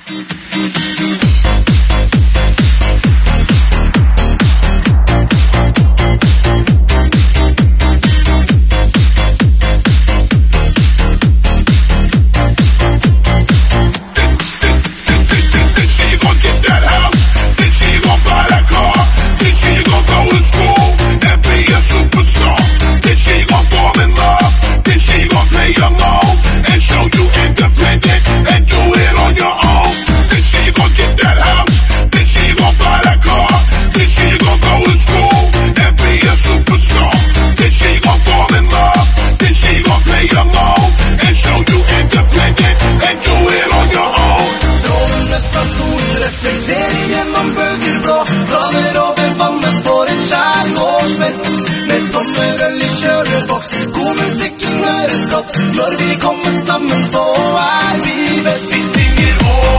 Når vi kommer sammen så vi best. Vi synger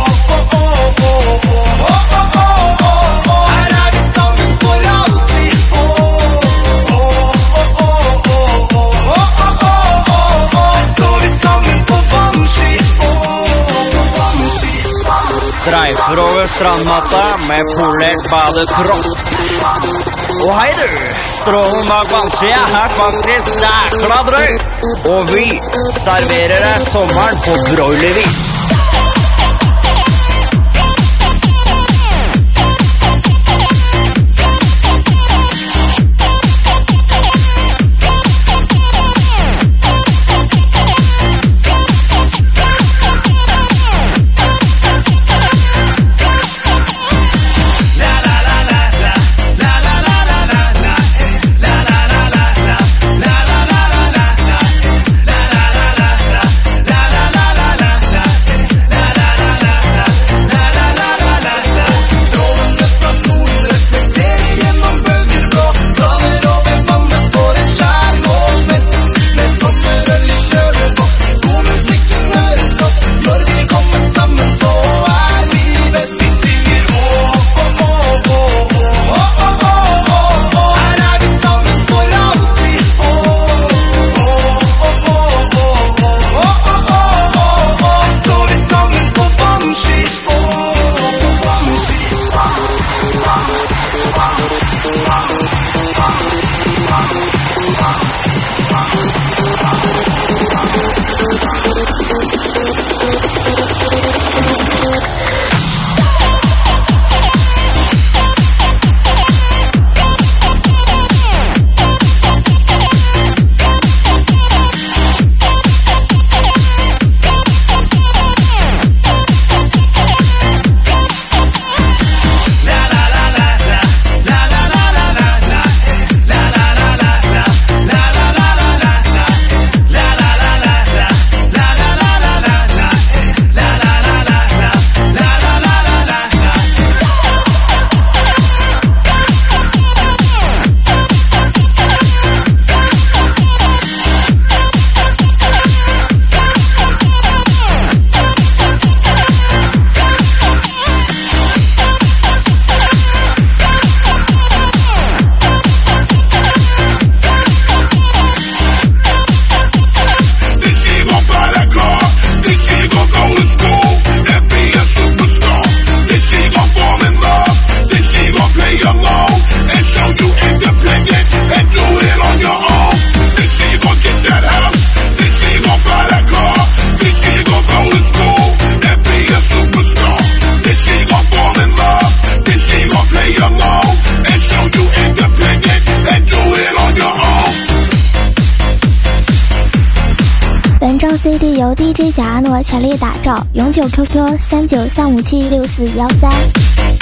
her vi sammen for alltid. Her står vi sammen på vannski. Streifer over strandmatta med polert badekropp. Og hei du, strålen bak vannskia er faktisk jækla drøy. Og vi serverer deg sommeren på broilervis. CD 由 DJ 小阿诺全力打造，永久 QQ 3935764113。